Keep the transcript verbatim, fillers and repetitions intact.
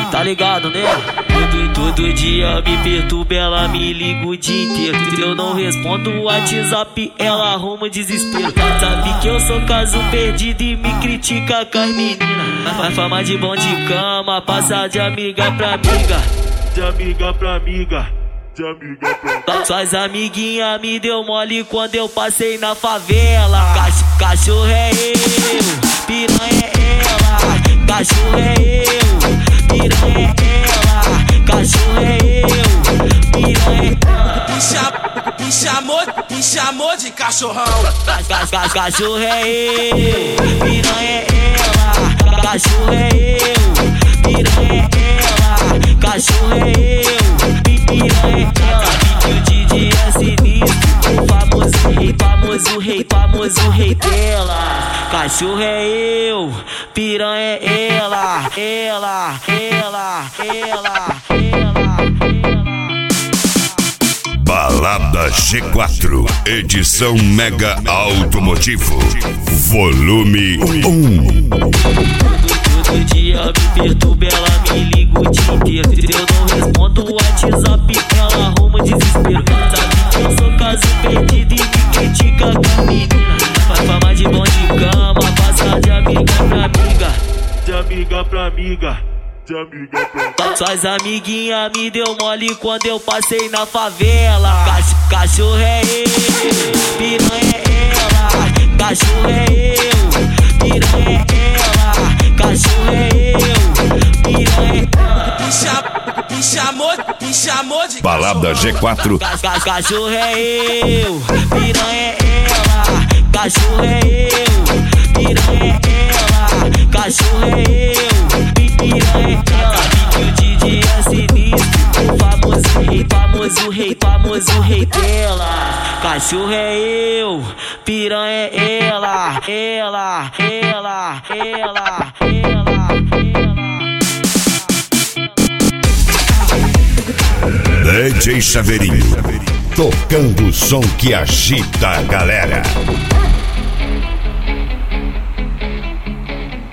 tá ligado, né? Todo, todo dia me perturba, ela me liga o dia inteiro. Eu não respondo o WhatsApp, ela arruma desespero. Sabe que eu sou caso perdido e me critica com as meninas. Faz fama de bom de cama, passa de amiga pra amiga. De amiga pra amiga. Suas amiguinhas me deu mole quando eu passei na favela. Cach cachorro é eu, piranha é ela. Cachorro é eu, piranha é ela. Cachorro é eu, piranha é ela. Me, cham me, chamou, me chamou de cachorrão. Cachorro é eu, piranha é ela. Cachorro é eu, piranha é ela. Cachorro é eu, piranha é ela. O D J é sinistro, o famoso rei, famoso rei, famoso rei dela. Cachorro é eu, piranha é ela, ela, ela, ela, ela. Balada G quatro, edição Mega Automotivo, volume um. Todo dia me perturba, ela me liga o dia inteiro. Eu não respondo o WhatsApp, ela arruma desespero. Sabe que eu sou caso perdido e me critica com a menina. Faz fama de bom de cama, passa de amiga pra amiga. De amiga pra amiga. Suas amiguinhas me deu mole quando eu passei na favela. Cach cachorro é eu, piranha é ela. Cachorro é eu, piranha é ela. Cachorro é eu, piranha é ela. Me, cham me chamou, me chamou de Balada G quatro. Cachorro é eu, piranha é ela. Cachorro é eu, piranha é ela. Cachorro é eu, piranha é ela. O D J é sinistro, o famoso rei, famoso rei, famoso rei dela. Cachorro é eu, piranha é ela, ela, ela, ela, ela, ela. D J Chaveirinho, tocando o som que agita a galera.